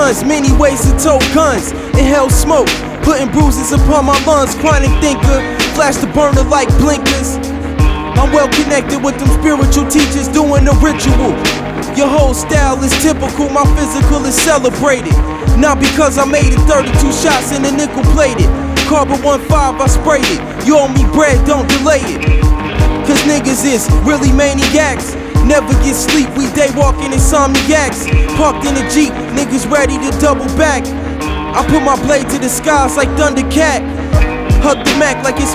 sons, many ways to tote guns. Inhale smoke, putting bruises upon my lungs. Chronic thinker, flash the burner like blinkers. I'm well connected with them spiritual teachers doing the ritual. Your whole style is typical, my physical is celebrated. Not because I made it 32 shots in the nickel plated. Carbon 15, I sprayed it. You owe me bread, don't delay it. Cause niggas is really maniacs. Never get sleep, we day walking insomniacs. Parked in a Jeep, niggas ready to double back. I put my blade to the skies like Thundercat. Hug the Mac like it's